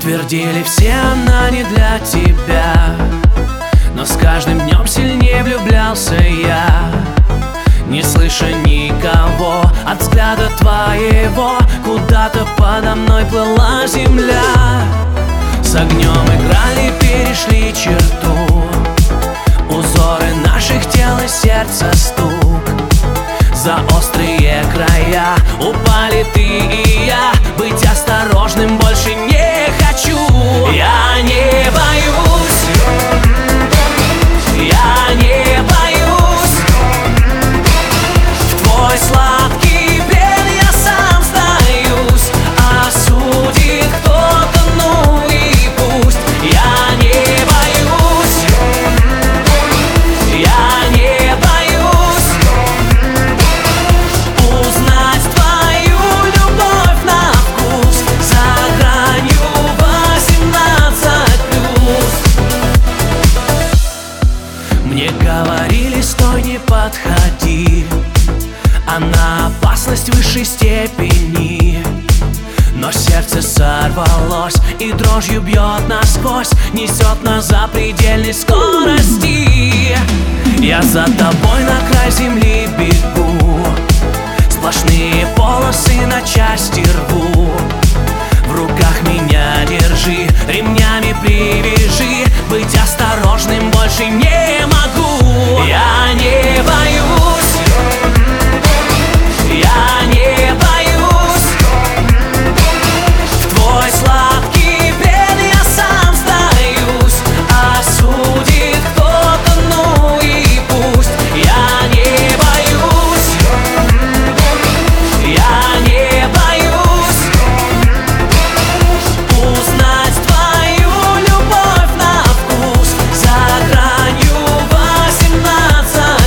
Твердили все, она не для тебя, но с каждым днем сильнее влюблялся я. Не слыша никого от взгляда твоего, куда-то подо мной плыла земля. С огнем играли, перешли черту, узоры наших тел и сердца стук. За острые края упали ты и я. Быть осторожным больше не хочу. Я не боюсь, я не боюсь. В твой сладкий плен я сам сдаюсь. Осудит кто-то, ну и пусть. Я не боюсь, я не боюсь узнать твою любовь на вкус за гранью 18+. Мне говорили, стой, не подходи, а на опасность высшей степени. Но сердце сорвалось и дрожью бьет насквозь, несет нас за предельной скорости. Я за тобой на край земли бегу, сплошные полосы на части рву. В руках меня держи, ремнями привяжи. Быть осторожным больше не могу. Я не боюсь, я не боюсь. В твой сладкий плен я сам сдаюсь. Осудит кто-то, ну и пусть. Я не боюсь, я не боюсь узнать твою любовь на вкус за гранью 18+.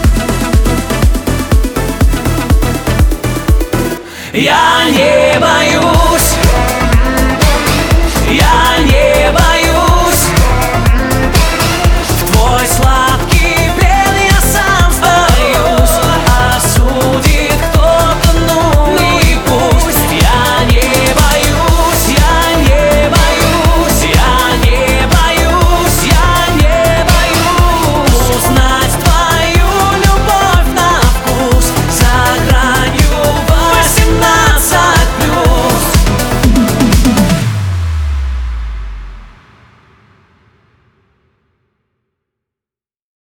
Я не боюсь.